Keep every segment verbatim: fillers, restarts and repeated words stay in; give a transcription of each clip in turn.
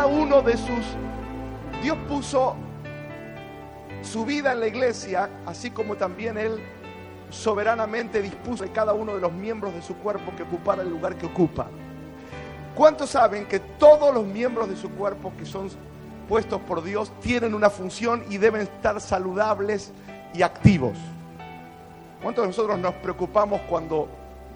cada uno de sus... Dios puso su vida en la iglesia, así como también Él soberanamente dispuso de cada uno de los miembros de su cuerpo que ocupara el lugar que ocupa. ¿Cuántos saben que todos los miembros de su cuerpo que son puestos por Dios tienen una función y deben estar saludables y activos? ¿Cuántos de nosotros nos preocupamos cuando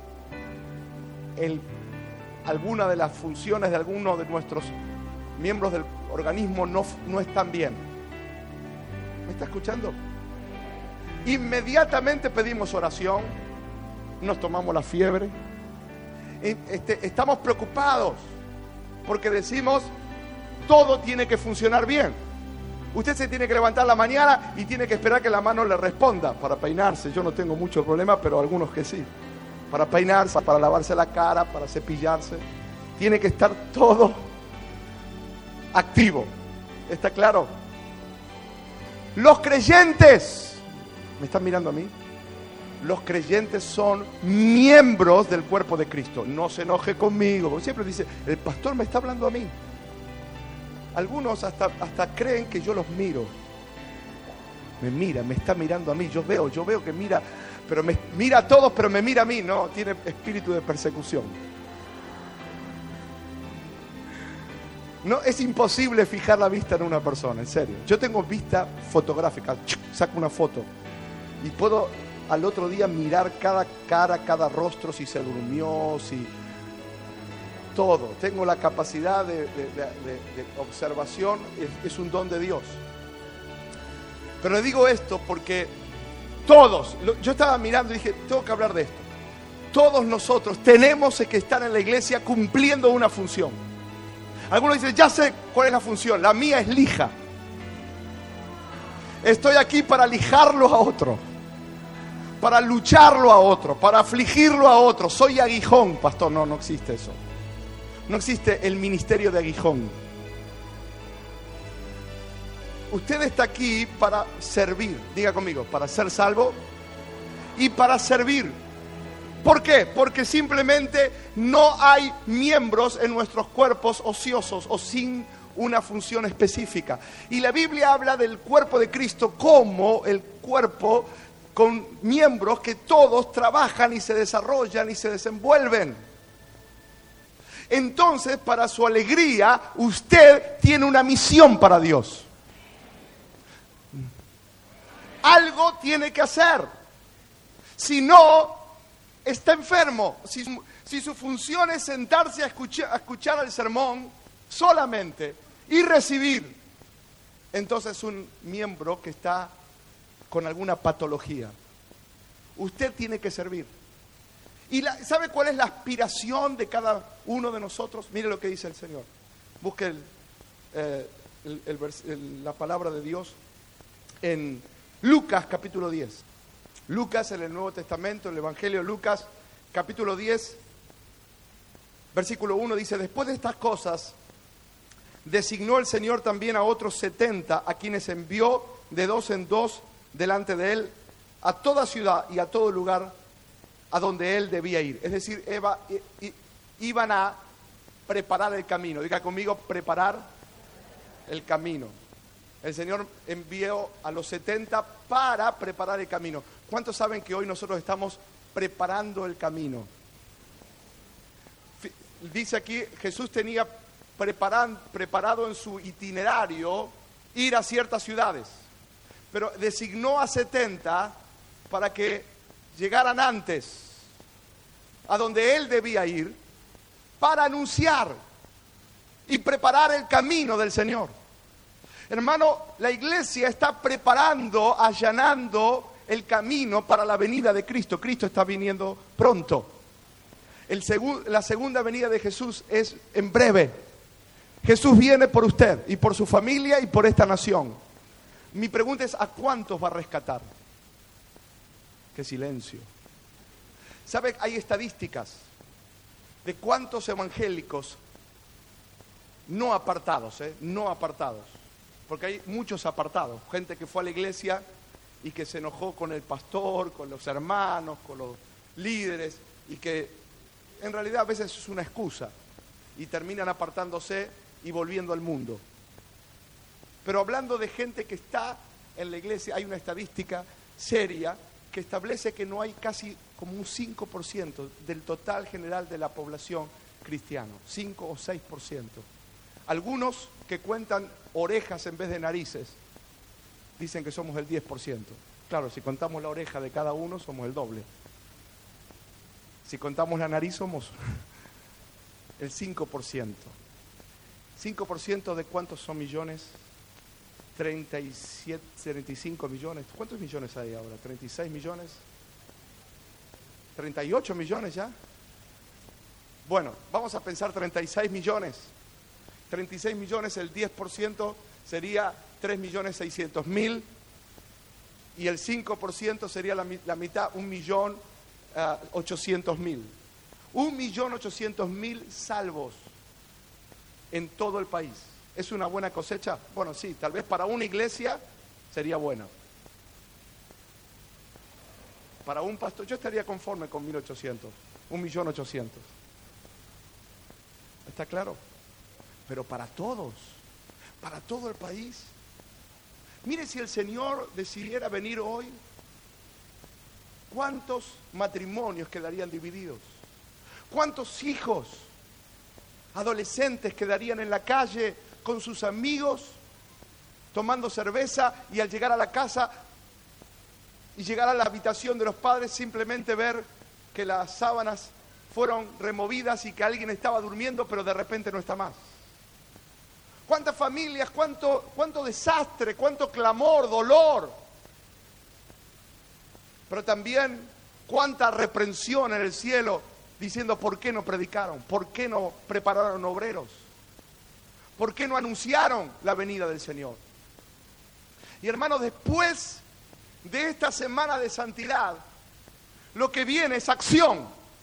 el, alguna de las funciones de alguno de nuestros miembros del organismo no, no están bien? ¿Me está escuchando? Inmediatamente pedimos oración, nos tomamos la fiebre, este, estamos preocupados porque decimos todo tiene que funcionar bien. Usted se tiene que levantar la mañana y tiene que esperar que la mano le responda para peinarse. Yo no tengo mucho problema, pero algunos que sí. Para peinarse, para lavarse la cara, para cepillarse. Tiene que estar todo activo. ¿Está claro? Los creyentes, ¿me están mirando a mí? Los creyentes son miembros del cuerpo de Cristo. No se enoje conmigo, porque siempre dice, el pastor me está hablando a mí. Algunos hasta, hasta creen que yo los miro. Me mira, me está mirando a mí. Yo veo, yo veo que mira, pero me mira a todos, pero me mira a mí. No, tiene espíritu de persecución. No, es imposible fijar la vista en una persona, en serio. Yo tengo vista fotográfica, saco una foto y puedo al otro día mirar cada cara, cada rostro, si se durmió, si... todo. Tengo la capacidad de, de, de, de observación, es, es un don de Dios. Pero le digo esto porque todos, yo estaba mirando y dije, tengo que hablar de esto. Todos nosotros tenemos que estar en la iglesia cumpliendo una función. Algunos dicen, ya sé cuál es la función, la mía es lija. Estoy aquí para lijarlo a otro, para lucharlo a otro, para afligirlo a otro. Soy aguijón, pastor. No, no existe eso. No existe el ministerio de aguijón. Usted está aquí para servir. Diga conmigo, para ser salvo y para servir. ¿Por qué? Porque simplemente no hay miembros en nuestros cuerpos ociosos o sin una función específica. Y la Biblia habla del cuerpo de Cristo como el cuerpo con miembros que todos trabajan y se desarrollan y se desenvuelven. Entonces, para su alegría, usted tiene una misión para Dios. Algo tiene que hacer. Si no, está enfermo. Si, si su función es sentarse a escuchar, a escuchar el sermón solamente y recibir, entonces es un miembro que está con alguna patología. Usted tiene que servir. ¿Y la, sabe cuál es la aspiración de cada uno de nosotros? Mire lo que dice el Señor. Busque el, eh, el, el, el, la palabra de Dios en Lucas capítulo diez. Lucas en el Nuevo Testamento, el Evangelio de Lucas capítulo diez, versículo uno dice, después de estas cosas, designó el Señor también a otros setenta, a quienes envió de dos en dos delante de él, a toda ciudad y a todo lugar a donde él debía ir. Es decir, Eva, i, i, iban a preparar el camino. Diga conmigo, preparar el camino. El Señor envió a los setenta para preparar el camino. ¿Cuántos saben que hoy nosotros estamos preparando el camino? Dice aquí, Jesús tenía preparan, preparado en su itinerario ir a ciertas ciudades, pero designó a setenta para que llegaran antes a donde él debía ir para anunciar y preparar el camino del Señor. Hermano, la iglesia está preparando, allanando el camino para la venida de Cristo. Cristo está viniendo pronto. El segu- la segunda venida de Jesús es en breve. Jesús viene por usted y por su familia y por esta nación. Mi pregunta es, ¿a cuántos va a rescatar? Qué silencio. ¿Sabe? Hay estadísticas de cuántos evangélicos no apartados, ¿eh? no apartados, porque hay muchos apartados, gente que fue a la iglesia y que se enojó con el pastor, con los hermanos, con los líderes, y que en realidad a veces es una excusa y terminan apartándose y volviendo al mundo. Pero hablando de gente que está en la iglesia, hay una estadística seria que establece que no hay casi como un cinco por ciento del total general de la población cristiana, cinco o seis por ciento. Algunos que cuentan orejas en vez de narices dicen que somos el diez por ciento. Claro, si contamos la oreja de cada uno somos el doble. Si contamos la nariz somos el cinco por ciento. cinco por ciento de ¿cuántos son millones? treinta y siete, treinta y cinco millones. ¿Cuántos millones hay ahora? ¿treinta y seis millones? ¿treinta y ocho millones ya? Bueno, vamos a pensar treinta y seis millones. treinta y seis millones, el diez por ciento sería tres millones seiscientos mil y el cinco por ciento sería la, la mitad, un millón ochocientos mil. un millón ochocientos mil salvos en todo el país. ¿Es una buena cosecha? Bueno, sí, tal vez para una iglesia sería buena. Para un pastor, yo estaría conforme con mil ochocientos, un millón ochocientos. ¿Está claro? Pero para todos, para todo el país. Mire, si el Señor decidiera venir hoy, ¿cuántos matrimonios quedarían divididos? ¿Cuántos hijos, adolescentes quedarían en la calle con sus amigos, tomando cerveza y al llegar a la casa y llegar a la habitación de los padres simplemente ver que las sábanas fueron removidas y que alguien estaba durmiendo pero de repente no está más? ¿Cuántas familias, cuánto, cuánto desastre, cuánto clamor, dolor? Pero también cuánta reprensión en el cielo diciendo ¿por qué no predicaron? ¿Por qué no prepararon obreros? ¿Por qué no anunciaron la venida del Señor? Y hermanos, después de esta semana de santidad, lo que viene es acción.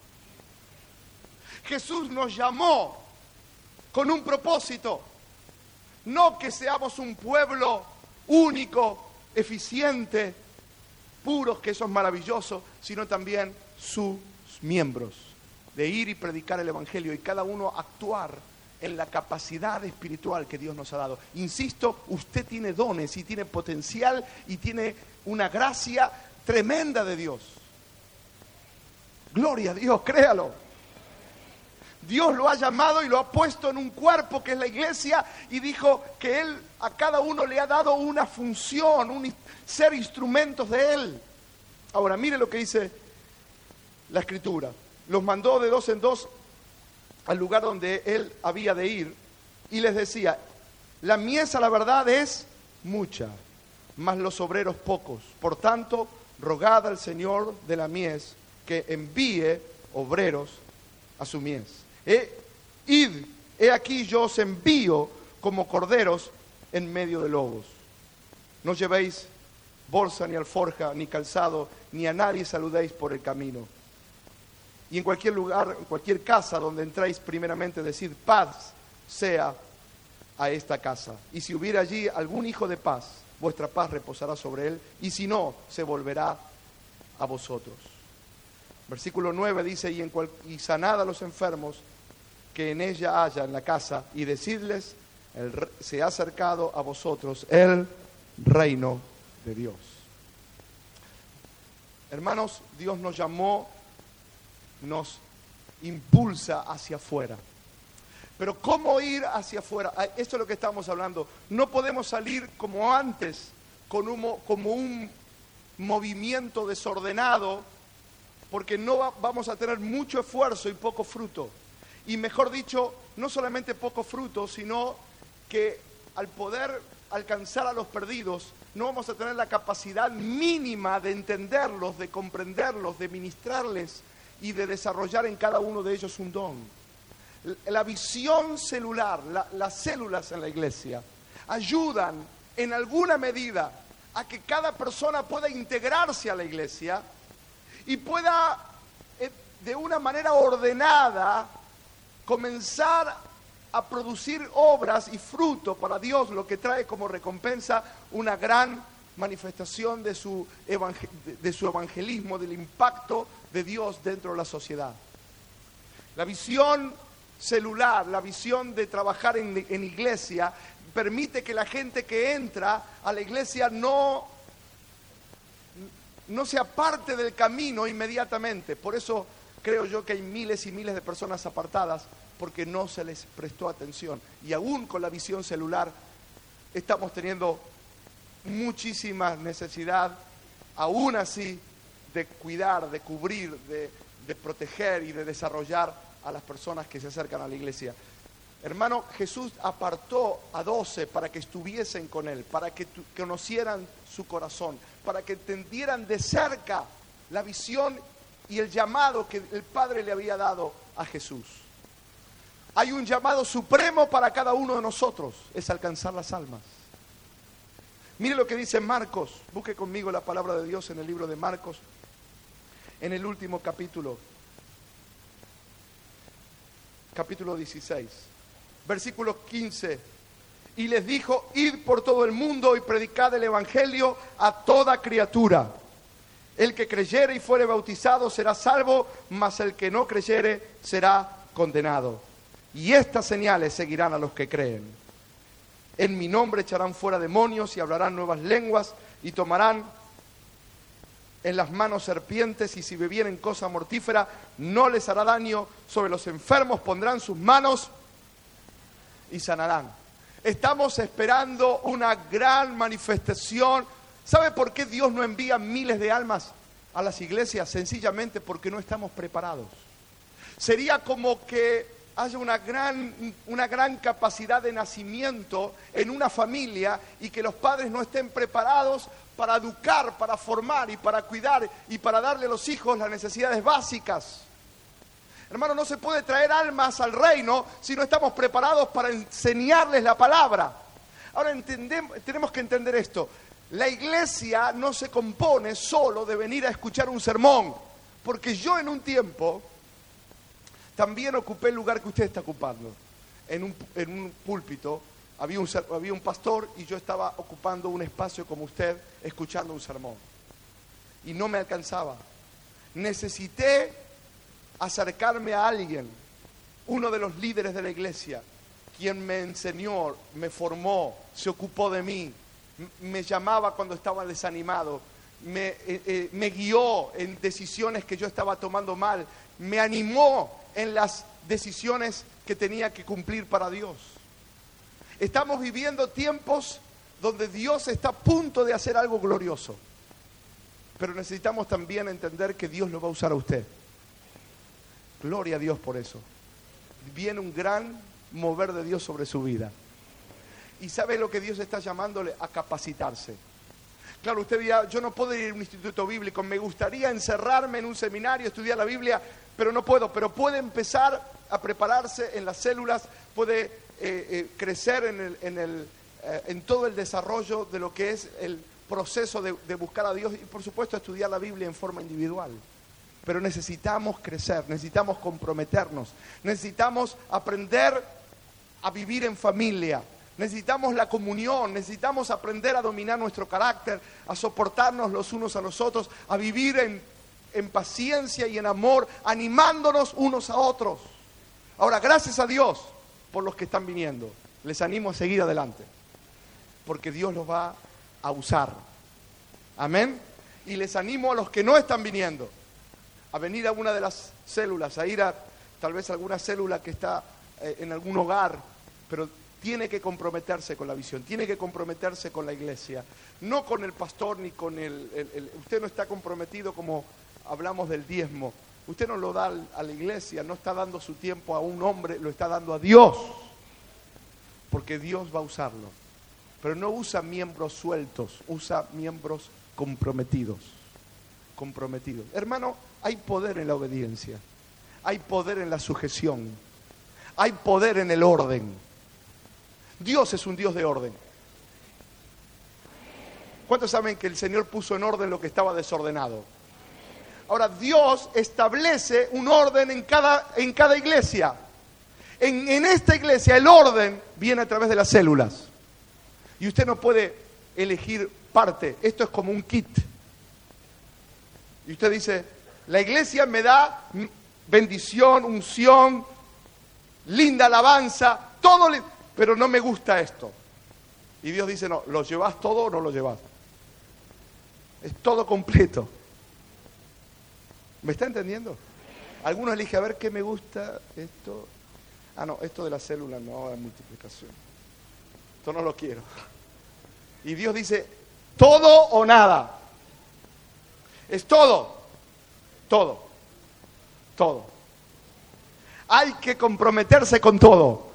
Jesús nos llamó con un propósito. No que seamos un pueblo único, eficiente, puros, que eso es maravilloso, sino también sus miembros, de ir y predicar el Evangelio y cada uno actuar en la capacidad espiritual que Dios nos ha dado. Insisto, usted tiene dones y tiene potencial y tiene una gracia tremenda de Dios. Gloria a Dios, créalo. Dios lo ha llamado y lo ha puesto en un cuerpo que es la iglesia y dijo que Él a cada uno le ha dado una función, un ser instrumentos de Él. Ahora, mire lo que dice la Escritura. Los mandó de dos en dos al lugar donde Él había de ir y les decía, la mies a la verdad es mucha, mas los obreros pocos. Por tanto, rogad al Señor de la mies que envíe obreros a su mies. He, id, he aquí yo os envío como corderos en medio de lobos. No llevéis bolsa ni alforja ni calzado, ni a nadie saludéis por el camino. Y en cualquier lugar, en cualquier casa donde entréis, primeramente decid paz sea a esta casa. Y si hubiera allí algún hijo de paz, vuestra paz reposará sobre él, y si no, se volverá a vosotros. Versículo nueve dice, y, en cual, y sanad a los enfermos que en ella haya en la casa, y decidles, el, se ha acercado a vosotros el reino de Dios. Hermanos, Dios nos llamó, nos impulsa hacia afuera. Pero ¿cómo ir hacia afuera? Esto es lo que estamos hablando. No podemos salir como antes, con un, como un movimiento desordenado, porque no va, vamos a tener mucho esfuerzo y poco fruto. Y mejor dicho, no solamente poco fruto, sino que al poder alcanzar a los perdidos, no vamos a tener la capacidad mínima de entenderlos, de comprenderlos, de ministrarles y de desarrollar en cada uno de ellos un don. La visión celular, la, las células en la iglesia, ayudan en alguna medida a que cada persona pueda integrarse a la iglesia y pueda, eh, de una manera ordenada, comenzar a producir obras y fruto para Dios, lo que trae como recompensa una gran manifestación de su, evangel- de su evangelismo, del impacto de Dios dentro de la sociedad. La visión celular, la visión de trabajar en, en iglesia, permite que la gente que entra a la iglesia no, no se aparte del camino inmediatamente. Por eso creo yo que hay miles y miles de personas apartadas, porque no se les prestó atención. Y aún con la visión celular estamos teniendo muchísima necesidad, aún así, de cuidar, de cubrir, de, de proteger y de desarrollar a las personas que se acercan a la iglesia. Hermano, Jesús apartó a doce para que estuviesen con Él, para que tu, conocieran su corazón, para que entendieran de cerca la visión y el llamado que el Padre le había dado a Jesús. Hay un llamado supremo para cada uno de nosotros, es alcanzar las almas. Mire lo que dice Marcos, busque conmigo la palabra de Dios en el libro de Marcos, en el último capítulo, capítulo dieciséis. Versículo quince, y les dijo, id por todo el mundo y predicad el evangelio a toda criatura. El que creyere y fuere bautizado será salvo, mas el que no creyere será condenado. Y estas señales seguirán a los que creen. En mi nombre echarán fuera demonios y hablarán nuevas lenguas y tomarán en las manos serpientes, y si bebieren cosa mortífera no les hará daño. Sobre los enfermos pondrán sus manos y sanarán. Estamos esperando una gran manifestación. ¿Sabe por qué Dios no envía miles de almas a las iglesias? Sencillamente porque no estamos preparados. Sería como que haya una gran, una gran capacidad de nacimiento en una familia y que los padres no estén preparados para educar, para formar y para cuidar y para darle a los hijos las necesidades básicas. Hermano, no se puede traer almas al reino si no estamos preparados para enseñarles la palabra. Ahora entendemos, tenemos que entender esto. La iglesia no se compone solo de venir a escuchar un sermón, porque yo en un tiempo también ocupé el lugar que usted está ocupando. En un, en un púlpito había un, había un pastor y yo estaba ocupando un espacio como usted, escuchando un sermón. Y no me alcanzaba. Necesité acercarme a alguien, uno de los líderes de la iglesia, quien me enseñó, me formó, se ocupó de mí, me llamaba cuando estaba desanimado, me, eh, eh, me guió en decisiones que yo estaba tomando mal, me animó en las decisiones que tenía que cumplir para Dios. Estamos viviendo tiempos donde Dios está a punto de hacer algo glorioso, pero necesitamos también entender que Dios lo va a usar a usted. Gloria a Dios por eso. Viene un gran mover de Dios sobre su vida. ¿Y sabe lo que Dios está llamándole? A capacitarse. Claro, usted dirá, yo no puedo ir a un instituto bíblico, me gustaría encerrarme en un seminario, estudiar la Biblia, pero no puedo. Pero puede empezar a prepararse en las células, puede eh, eh, crecer en, el, en, el, eh, en todo el desarrollo de lo que es el proceso de, de buscar a Dios y por supuesto estudiar la Biblia en forma individual. Pero necesitamos crecer, necesitamos comprometernos, necesitamos aprender a vivir en familia, necesitamos la comunión, necesitamos aprender a dominar nuestro carácter, a soportarnos los unos a los otros, a vivir en, en paciencia y en amor, animándonos unos a otros. Ahora, gracias a Dios por los que están viniendo, les animo a seguir adelante, porque Dios los va a usar. Amén. Y les animo a los que no están viniendo a venir a una de las células, a ir a tal vez a alguna célula que está eh, en algún hogar, pero tiene que comprometerse con la visión, tiene que comprometerse con la iglesia, no con el pastor ni con el, el, el... Usted no está comprometido como hablamos del diezmo, usted no lo da a la iglesia, no está dando su tiempo a un hombre, lo está dando a Dios, porque Dios va a usarlo, pero no usa miembros sueltos, usa miembros comprometidos, comprometidos. Hermano, hay poder en la obediencia, hay poder en la sujeción, hay poder en el orden. Dios es un Dios de orden. ¿Cuántos saben que el Señor puso en orden lo que estaba desordenado? Ahora, Dios establece un orden en cada, en cada iglesia. En, en esta iglesia el orden viene a través de las células. Y usted no puede elegir parte. Esto es como un kit. Y usted dice, la iglesia me da bendición, unción, linda alabanza, todo, li- pero no me gusta esto. Y Dios dice, no, ¿lo llevas todo o no lo llevas? Es todo completo. ¿Me está entendiendo? Algunos eligen, a ver qué me gusta, esto. Ah, no, esto de la célula no, de multiplicación. Esto no lo quiero. Y Dios dice, todo o nada. Es todo. Todo. Todo. Hay que comprometerse con todo.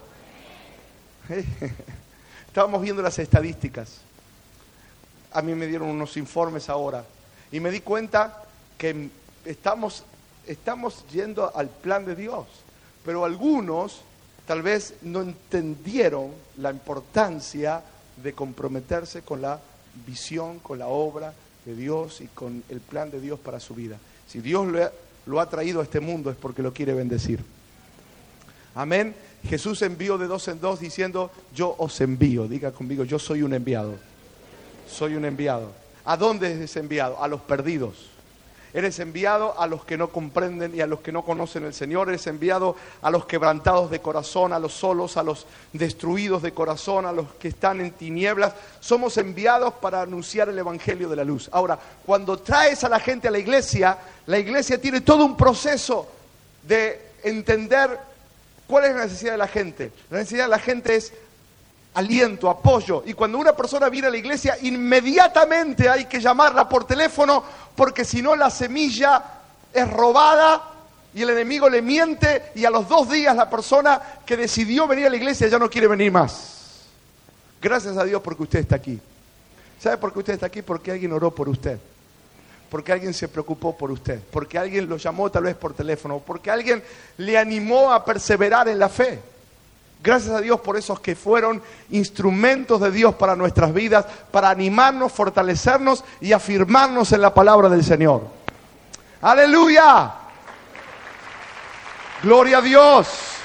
Estábamos viendo las estadísticas. A mí me dieron unos informes ahora. Y me di cuenta que estamos, estamos yendo al plan de Dios. Pero algunos tal vez no entendieron la importancia de comprometerse con la visión, con la obra de Dios y con el plan de Dios para su vida. Si Dios lo ha, lo ha traído a este mundo es porque lo quiere bendecir. Amén. Jesús envió de dos en dos diciendo, yo os envío. Diga conmigo, yo soy un enviado. Soy un enviado. ¿A dónde eres enviado? A los perdidos. Eres enviado a los que no comprenden y a los que no conocen el Señor. Eres enviado a los quebrantados de corazón, a los solos, a los destruidos de corazón, a los que están en tinieblas. Somos enviados para anunciar el Evangelio de la luz. Ahora, cuando traes a la gente a la iglesia, la iglesia tiene todo un proceso de entender cuál es la necesidad de la gente. La necesidad de la gente es aliento, apoyo. Y cuando una persona viene a la iglesia, inmediatamente hay que llamarla por teléfono, porque si no la semilla es robada y el enemigo le miente y a los dos días la persona que decidió venir a la iglesia ya no quiere venir más. Gracias a Dios porque usted está aquí. ¿Sabe por qué usted está aquí? Porque alguien oró por usted. Porque alguien se preocupó por usted. Porque alguien lo llamó tal vez por teléfono. Porque alguien le animó a perseverar en la fe. Gracias a Dios por esos que fueron instrumentos de Dios para nuestras vidas, para animarnos, fortalecernos y afirmarnos en la palabra del Señor. ¡Aleluya! ¡Gloria a Dios!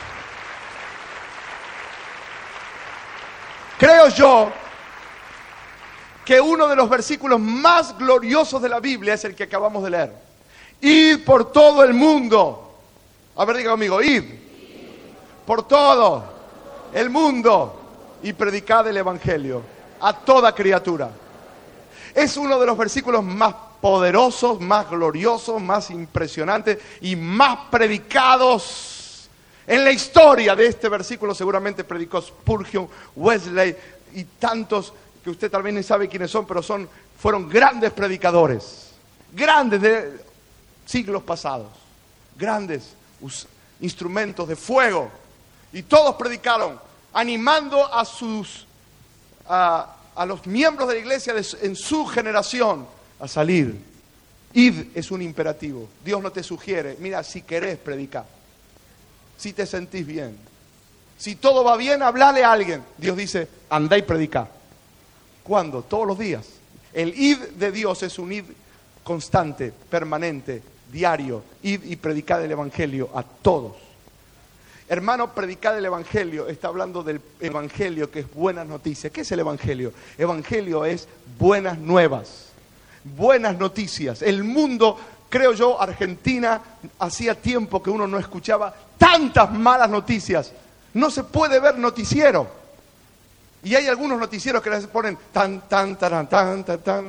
Creo yo que uno de los versículos más gloriosos de la Biblia es el que acabamos de leer. Id por todo el mundo. A ver, diga conmigo, id. Por todo el mundo y predicad el Evangelio a toda criatura. Es uno de los versículos más poderosos, más gloriosos, más impresionantes y más predicados en la historia. De este versículo seguramente predicó Spurgeon, Wesley y tantos que usted tal vez ni sabe quiénes son, pero son, fueron grandes predicadores, grandes de siglos pasados, grandes instrumentos de fuego. Y todos predicaron, animando a sus a, a los miembros de la iglesia de, en su generación a salir. Id es un imperativo. Dios no te sugiere, mira, si querés predicar, si te sentís bien, si todo va bien, hablale a alguien. Dios dice, andá y predicá. ¿Cuándo? Todos los días. El id de Dios es un id constante, permanente, diario. Id y predicad el Evangelio a todos. Hermano, predicar el Evangelio, está hablando del Evangelio que es buenas noticias. ¿Qué es el Evangelio? Evangelio es buenas nuevas, buenas noticias. El mundo, creo yo, Argentina, hacía tiempo que uno no escuchaba tantas malas noticias. No se puede ver noticiero. Y hay algunos noticieros que les ponen tan, tan, tan, tan, tan, tan.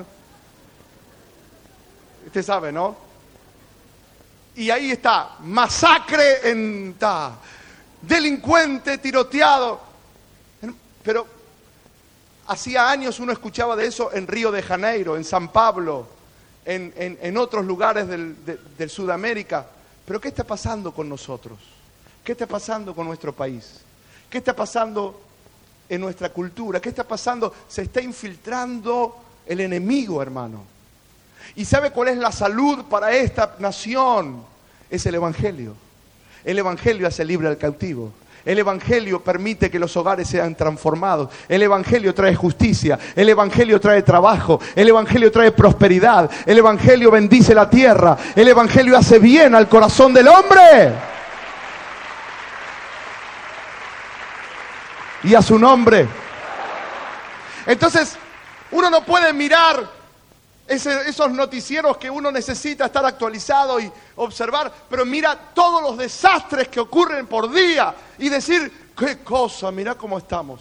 Usted sabe, ¿no? Y ahí está, masacre en... Ta, delincuente tiroteado. Pero hacía años uno escuchaba de eso en Río de Janeiro, en San Pablo, en, en, en otros lugares del, de, de Sudamérica. Pero ¿qué está pasando con nosotros? ¿Qué está pasando con nuestro país? ¿Qué está pasando en nuestra cultura? ¿Qué está pasando? Se está infiltrando el enemigo, hermano. ¿Y sabe cuál es la salud para esta nación? Es el Evangelio. El Evangelio hace libre al cautivo. El Evangelio permite que los hogares sean transformados. El Evangelio trae justicia. El Evangelio trae trabajo. El Evangelio trae prosperidad. El Evangelio bendice la tierra. El Evangelio hace bien al corazón del hombre. Y a su nombre. Entonces, uno no puede mirar Ese, esos noticieros que uno necesita estar actualizado y observar, pero mira todos los desastres que ocurren por día y decir, qué cosa, mira cómo estamos.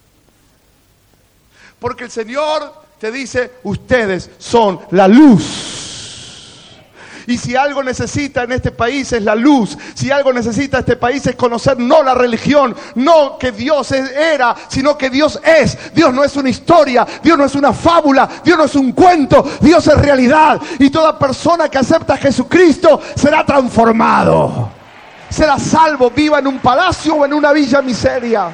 Porque el Señor te dice, ustedes son la luz. Y si algo necesita en este país es la luz. Si algo necesita este país es conocer no la religión, no que Dios era, sino que Dios es. Dios no es una historia, Dios no es una fábula, Dios no es un cuento, Dios es realidad. Y toda persona que acepta a Jesucristo será transformado. Será salvo, viva en un palacio o en una villa miseria.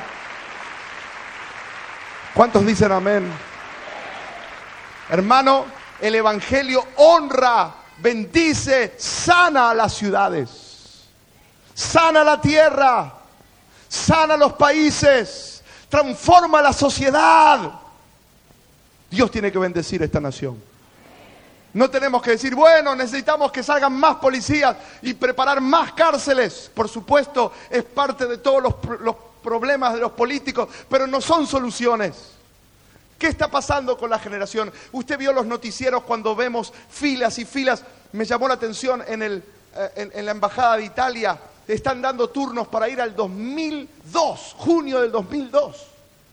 ¿Cuántos dicen amén? Hermano, el Evangelio honra, bendice, sana a las ciudades, sana la tierra, sana los países, transforma la sociedad. Dios tiene que bendecir esta nación. No tenemos que decir, bueno, necesitamos que salgan más policías y preparar más cárceles. Por supuesto, es parte de todos los, los problemas de los políticos, pero no son soluciones. ¿Qué está pasando con la generación? Usted vio los noticieros cuando vemos filas y filas. Me llamó la atención en, el, en, en la Embajada de Italia. Están dando turnos para ir al dos mil dos, junio del dos mil dos.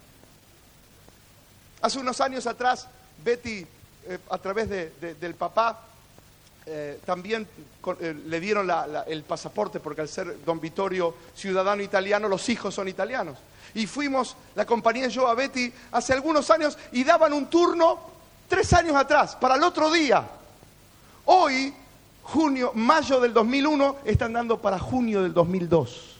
Hace unos años atrás, Betty, eh, a través de, de, del papá, eh, también con, eh, le dieron la, la, el pasaporte, porque al ser don Vittorio ciudadano italiano, los hijos son italianos. Y fuimos, la compañía y yo, a Betty hace algunos años y daban un turno tres años atrás, para el otro día. Hoy, junio, mayo del dos mil uno, están dando para junio del dos mil dos.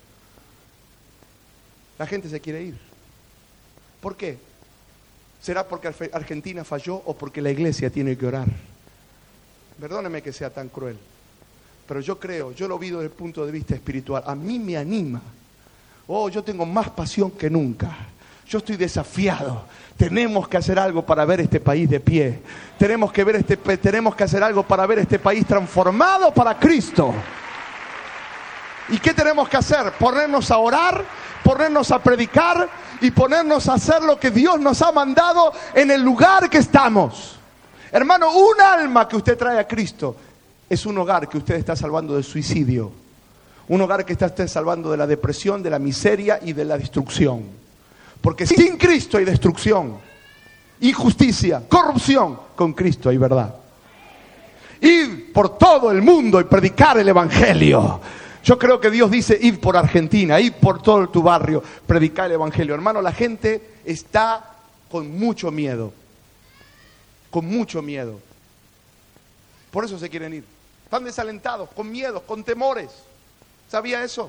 La gente se quiere ir. ¿Por qué? ¿Será porque Argentina falló o porque la iglesia tiene que orar? Perdóneme que sea tan cruel, pero yo creo, yo lo vi desde el punto de vista espiritual. A mí me anima. Oh, yo tengo más pasión que nunca. Yo estoy desafiado. Tenemos que hacer algo para ver este país de pie. Tenemos que ver este, tenemos que hacer algo para ver este país transformado para Cristo. ¿Y qué tenemos que hacer? Ponernos a orar, ponernos a predicar y ponernos a hacer lo que Dios nos ha mandado en el lugar que estamos. Hermano, un alma que usted trae a Cristo es un hogar que usted está salvando del suicidio. Un hogar que está usted salvando de la depresión, de la miseria y de la destrucción. Porque sin Cristo hay destrucción, injusticia, corrupción. Con Cristo hay verdad. Ir por todo el mundo y predicar el Evangelio. Yo creo que Dios dice, ir por Argentina, ir por todo tu barrio, predicar el Evangelio. Hermano, la gente está con mucho miedo. Con mucho miedo. Por eso se quieren ir. Están desalentados, con miedos, con temores. ¿Sabía eso?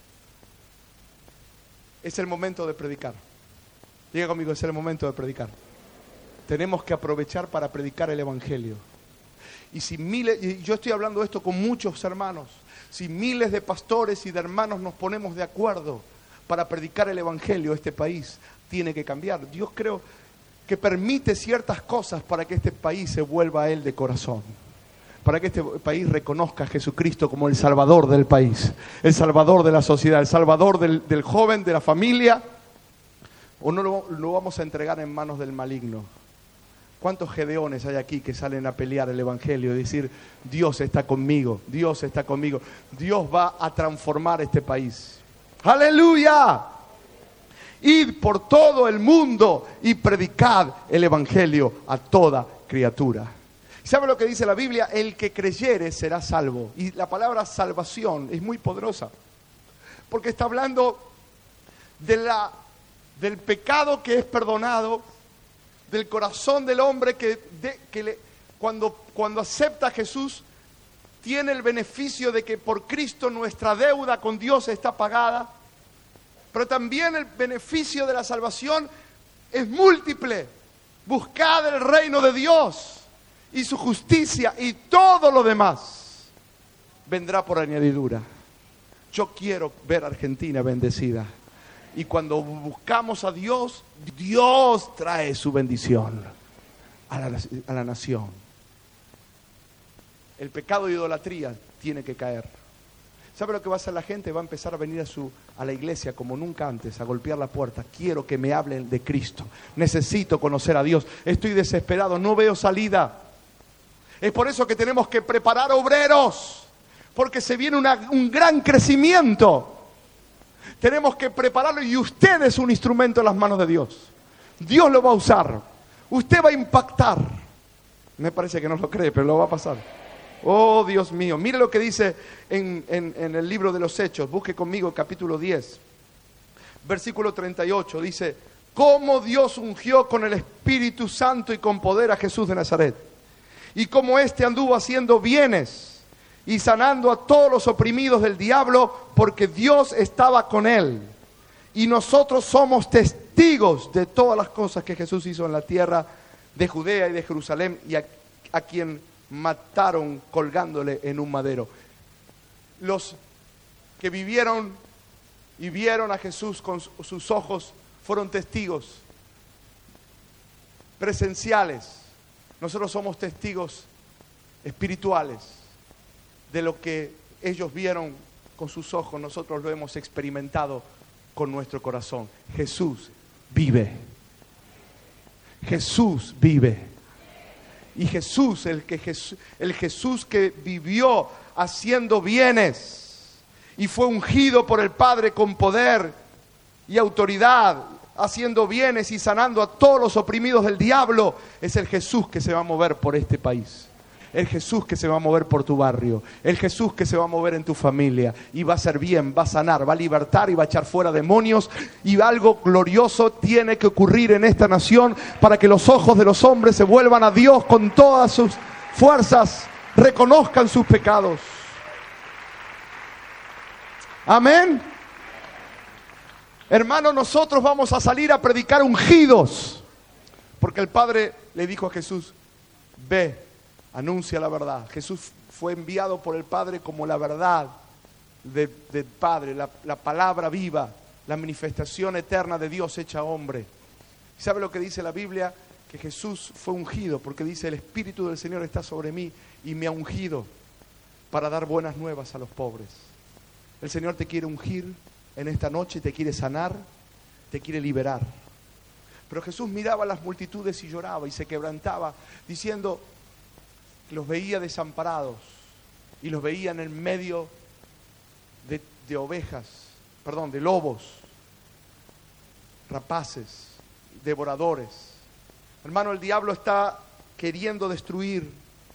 Es el momento de predicar. Diga conmigo, es el momento de predicar. Tenemos que aprovechar para predicar el Evangelio. Y si miles, y yo estoy hablando esto con muchos hermanos, si miles de pastores y de hermanos nos ponemos de acuerdo para predicar el Evangelio, este país tiene que cambiar. Dios creo que permite ciertas cosas para que este país se vuelva a Él de corazón. Para que este país reconozca a Jesucristo como el Salvador del país, el Salvador de la sociedad, el Salvador del, del joven, de la familia. ¿O no lo, lo vamos a entregar en manos del maligno? ¿Cuántos gedeones hay aquí que salen a pelear el Evangelio y decir, Dios está conmigo, Dios está conmigo, Dios va a transformar este país? ¡Aleluya! Id por todo el mundo y predicad el Evangelio a toda criatura. ¿Sabe lo que dice la Biblia? El que creyere será salvo. Y la palabra salvación es muy poderosa, porque está hablando de la, del pecado que es perdonado, del corazón del hombre que, de, que le, cuando, cuando acepta a Jesús, tiene el beneficio de que por Cristo nuestra deuda con Dios está pagada. Pero también el beneficio de la salvación es múltiple. Buscad el reino de Dios y su justicia, y todo lo demás vendrá por añadidura. Yo quiero ver a Argentina bendecida. Y cuando buscamos a Dios, Dios trae su bendición a la, a la nación. El pecado de idolatría tiene que caer. ¿Sabe lo que va a hacer la gente? Va a empezar a venir a, su, a la iglesia como nunca antes, a golpear la puerta. Quiero que me hablen de Cristo. Necesito conocer a Dios. Estoy desesperado, no veo salida. Es por eso que tenemos que preparar obreros, porque se viene una, un gran crecimiento. Tenemos que prepararlo y usted es un instrumento en las manos de Dios. Dios lo va a usar. Usted va a impactar. Me parece que no lo cree, pero lo va a pasar. Oh, Dios mío. Mire lo que dice en, en, en el libro de los Hechos. Busque conmigo el capítulo diez. Versículo treinta y ocho. Dice: cómo Dios ungió con el Espíritu Santo y con poder a Jesús de Nazaret. Y cómo éste anduvo haciendo bienes y sanando a todos los oprimidos del diablo, porque Dios estaba con él. Y nosotros somos testigos de todas las cosas que Jesús hizo en la tierra de Judea y de Jerusalén, y a, a quien mataron colgándole en un madero. Los que vivieron y vieron a Jesús con sus ojos fueron testigos presenciales. Nosotros somos testigos espirituales de lo que ellos vieron con sus ojos. Nosotros lo hemos experimentado con nuestro corazón. Jesús vive. Jesús vive. Y Jesús, el, que Jesús, el Jesús que vivió haciendo bienes y fue ungido por el Padre con poder y autoridad, haciendo bienes y sanando a todos los oprimidos del diablo, es el Jesús que se va a mover por este país. El Jesús que se va a mover por tu barrio. El Jesús que se va a mover en tu familia. Y va a hacer bien, va a sanar, va a libertar y va a echar fuera demonios. Y algo glorioso tiene que ocurrir en esta nación para que los ojos de los hombres se vuelvan a Dios con todas sus fuerzas. Reconozcan sus pecados. Amén. Hermanos, nosotros vamos a salir a predicar ungidos. Porque el Padre le dijo a Jesús: ve, anuncia la verdad. Jesús fue enviado por el Padre como la verdad de, del Padre, la, la palabra viva, la manifestación eterna de Dios hecha hombre. ¿Sabe lo que dice la Biblia? Que Jesús fue ungido, porque dice: el Espíritu del Señor está sobre mí y me ha ungido para dar buenas nuevas a los pobres. El Señor te quiere ungir en esta noche, te quiere sanar, te quiere liberar. Pero Jesús miraba a las multitudes y lloraba y se quebrantaba, diciendo: los veía desamparados y los veía en el medio de, de ovejas, perdón, de lobos, rapaces, devoradores. Hermano, el diablo está queriendo destruir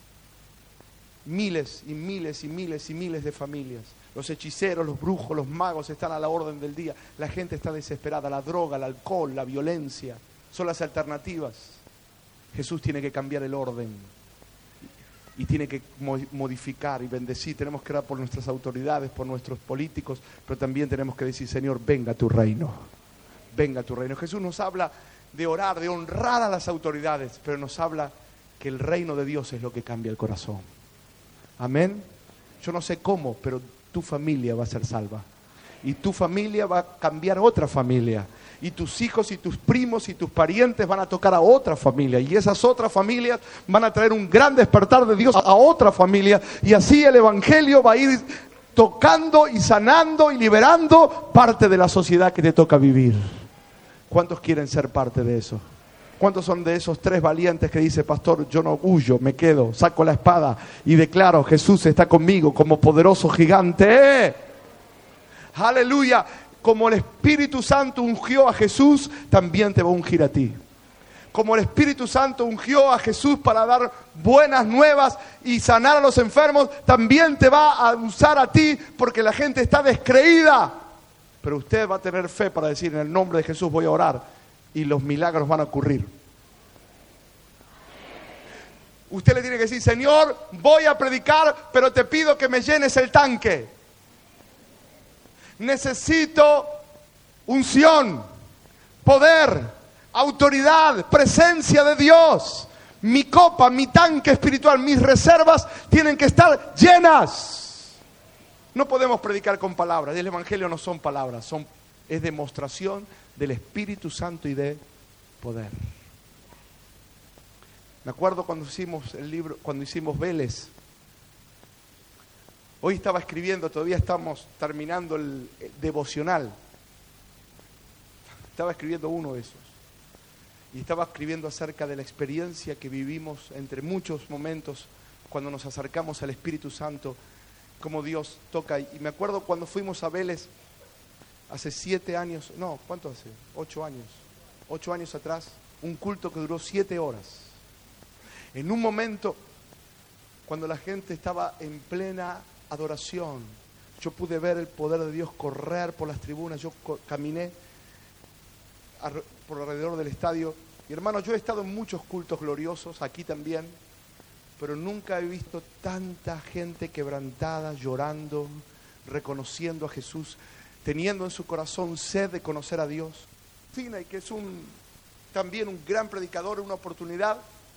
miles y miles y miles y miles de familias. Los hechiceros, los brujos, los magos están a la orden del día. La gente está desesperada. La droga, el alcohol, la violencia son las alternativas. Jesús tiene que cambiar el orden y tiene que modificar y bendecir. Tenemos que orar por nuestras autoridades, por nuestros políticos, pero también tenemos que decir: Señor, venga tu reino. Venga tu reino. Jesús nos habla de orar, de honrar a las autoridades, pero nos habla que el reino de Dios es lo que cambia el corazón. Amén. Yo no sé cómo, pero tu familia va a ser salva. Y tu familia va a cambiar otra familia. Y tus hijos y tus primos y tus parientes van a tocar a otra familia. Y esas otras familias van a traer un gran despertar de Dios a otra familia. Y así el Evangelio va a ir tocando y sanando y liberando parte de la sociedad que te toca vivir. ¿Cuántos quieren ser parte de eso? ¿Cuántos son de esos tres valientes que dice: pastor, yo no huyo, me quedo, saco la espada y declaro: Jesús está conmigo como poderoso gigante? ¡Eh! ¡Aleluya! Como el Espíritu Santo ungió a Jesús, también te va a ungir a ti. Como el Espíritu Santo ungió a Jesús para dar buenas nuevas y sanar a los enfermos, también te va a usar a ti, porque la gente está descreída. Pero usted va a tener fe para decir: en el nombre de Jesús voy a orar, y los milagros van a ocurrir. Usted le tiene que decir: Señor, voy a predicar, pero te pido que me llenes el tanque. Necesito unción, poder, autoridad, presencia de Dios. Mi copa, mi tanque espiritual, mis reservas tienen que estar llenas. No podemos predicar con palabras. El Evangelio no son palabras, son, es demostración del Espíritu Santo y de poder. Me acuerdo cuando hicimos el libro, cuando hicimos Vélez. Hoy estaba escribiendo, todavía estamos terminando el, el devocional. Estaba escribiendo uno de esos. Y estaba escribiendo acerca de la experiencia que vivimos entre muchos momentos cuando nos acercamos al Espíritu Santo, cómo Dios toca. Y me acuerdo cuando fuimos a Vélez, hace siete años, no, ¿cuánto hace? Ocho años. Ocho años atrás, un culto que duró siete horas. En un momento, cuando la gente estaba en plena adoración, yo pude ver el poder de Dios correr por las tribunas. Yo caminé por alrededor del estadio. Y hermano, yo he estado en muchos cultos gloriosos, aquí también, pero nunca he visto tanta gente quebrantada, llorando, reconociendo a Jesús, teniendo en su corazón sed de conocer a Dios. Fina, y que es un también un gran predicador, una oportunidad.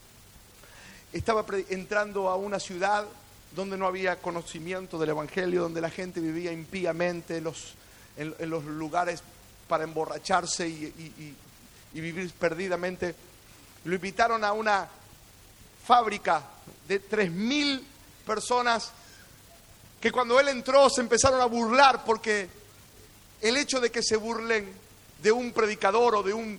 Estaba entrando a una ciudad donde no había conocimiento del Evangelio, donde la gente vivía impíamente en los, en, en los lugares para emborracharse y, y, y, y vivir perdidamente. Lo invitaron a una fábrica de tres mil personas que cuando él entró se empezaron a burlar, porque el hecho de que se burlen de un predicador o de un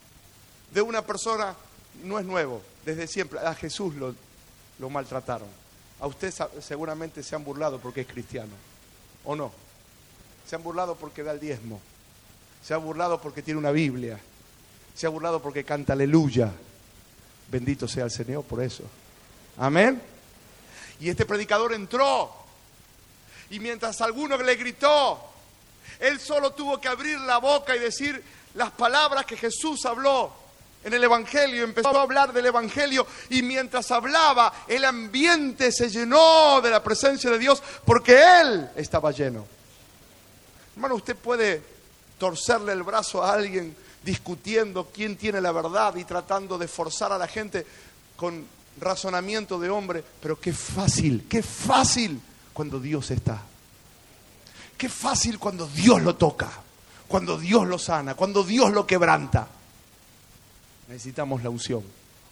de una persona no es nuevo, desde siempre. A Jesús lo, lo maltrataron. A usted seguramente se han burlado porque es cristiano, ¿o no? Se han burlado porque da el diezmo, se han burlado porque tiene una Biblia, se ha burlado porque canta aleluya. Bendito sea el Señor por eso. Amén. Y este predicador entró, y mientras alguno le gritó, él solo tuvo que abrir la boca y decir las palabras que Jesús habló en el Evangelio. Empezó a hablar del Evangelio, y mientras hablaba, el ambiente se llenó de la presencia de Dios, porque Él estaba lleno. Hermano, usted puede torcerle el brazo a alguien discutiendo quién tiene la verdad y tratando de forzar a la gente con razonamiento de hombre, pero qué fácil, qué fácil cuando Dios está. Qué fácil cuando Dios lo toca, cuando Dios lo sana, cuando Dios lo quebranta. Necesitamos la unción.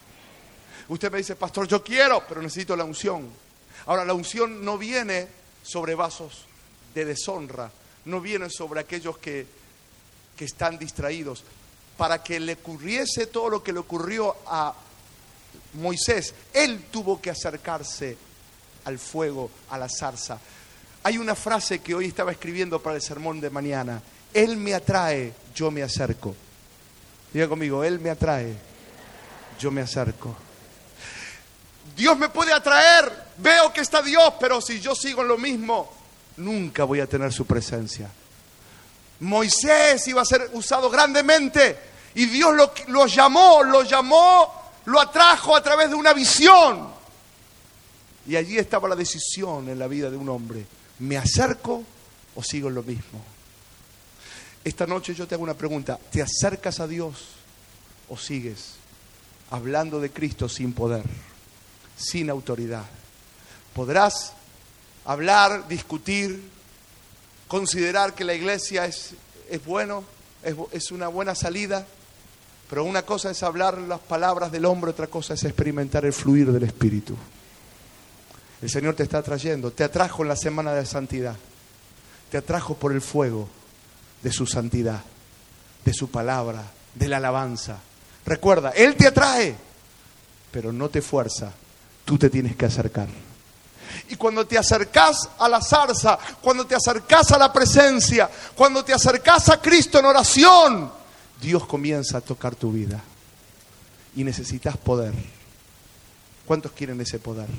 Usted me dice, pastor, yo quiero, pero necesito la unción. Ahora, la unción no viene sobre vasos de deshonra, no viene sobre aquellos que, que están distraídos. Para que le ocurriese todo lo que le ocurrió a Moisés, él tuvo que acercarse al fuego, a la zarza. Hay una frase que hoy estaba escribiendo para el sermón de mañana: Él me atrae, yo me acerco. Diga conmigo, Él me atrae, yo me acerco. Dios me puede atraer, veo que está Dios, pero si yo sigo en lo mismo, nunca voy a tener su presencia. Moisés iba a ser usado grandemente, y Dios lo, lo llamó, lo llamó, lo atrajo a través de una visión. Y allí estaba la decisión en la vida de un hombre: ¿me acerco o sigo en lo mismo? Esta noche yo te hago una pregunta: ¿te acercas a Dios o sigues hablando de Cristo sin poder, sin autoridad? Podrás hablar, discutir, considerar que la iglesia es, es bueno, es, es una buena salida, pero una cosa es hablar las palabras del hombre, otra cosa es experimentar el fluir del Espíritu. El Señor te está atrayendo, te atrajo en la semana de santidad, te atrajo por el fuego de su santidad, de su palabra, de la alabanza. Recuerda, Él te atrae, pero no te fuerza, tú te tienes que acercar. Y cuando te acercás a la zarza, cuando te acercás a la presencia, cuando te acercás a Cristo en oración, Dios comienza a tocar tu vida. Y necesitas poder. ¿Cuántos quieren ese poder?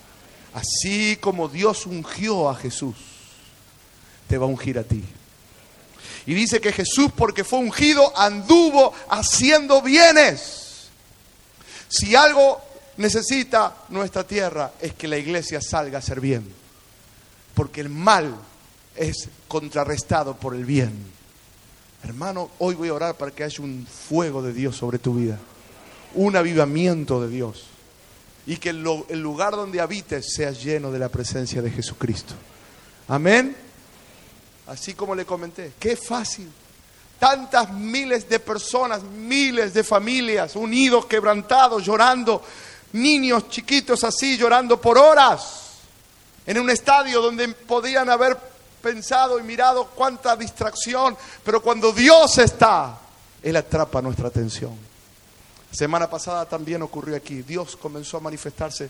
Así como Dios ungió a Jesús, te va a ungir a ti. Y dice que Jesús, porque fue ungido, anduvo haciendo bienes. Si algo necesita nuestra tierra es que la iglesia salga a hacer bien, porque el mal es contrarrestado por el bien. Hermano, hoy voy a orar para que haya un fuego de Dios sobre tu vida, un avivamiento de Dios, y que el, el lugar donde habites sea lleno de la presencia de Jesucristo. Amén. Así como le comenté, qué fácil. Tantas miles de personas, miles de familias unidos, quebrantados, llorando. Niños chiquitos así llorando por horas en un estadio donde podían haber pensado y mirado cuánta distracción, pero cuando Dios está, Él atrapa nuestra atención. Semana pasada también ocurrió aquí. Dios comenzó a manifestarse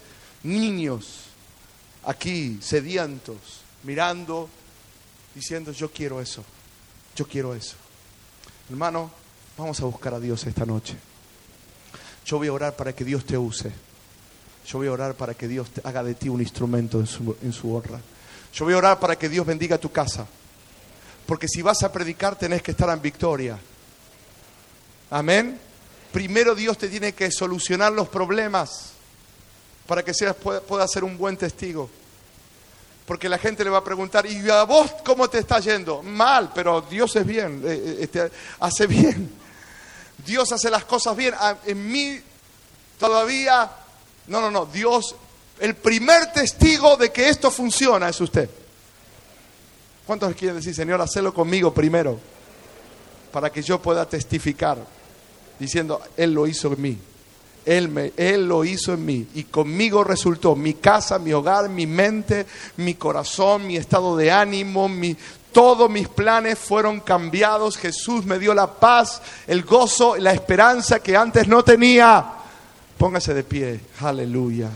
niños aquí sedientos, mirando, diciendo, yo quiero eso, yo quiero eso. Hermano, vamos a buscar a Dios esta noche. Yo voy a orar para que Dios te use. Yo voy a orar para que Dios te haga de ti un instrumento en su, en su honra. Yo voy a orar para que Dios bendiga tu casa. Porque si vas a predicar tenés que estar en victoria. Amén. Primero Dios te tiene que solucionar los problemas para que seas, pueda, pueda ser un buen testigo. Porque la gente le va a preguntar, ¿y a vos cómo te está yendo? Mal, pero Dios es bien, eh, este, hace bien. Dios hace las cosas bien. En mí todavía, no, no, no, Dios, el primer testigo de que esto funciona es usted. ¿Cuántos quieren decir, Señor, hacelo conmigo primero? Para que yo pueda testificar, diciendo, Él lo hizo en mí. Él, me, Él lo hizo en mí y conmigo resultó mi casa, mi hogar, mi mente, mi corazón, mi estado de ánimo, mi, todos mis planes fueron cambiados. Jesús me dio la paz, el gozo, la esperanza que antes no tenía. Póngase de pie, aleluya.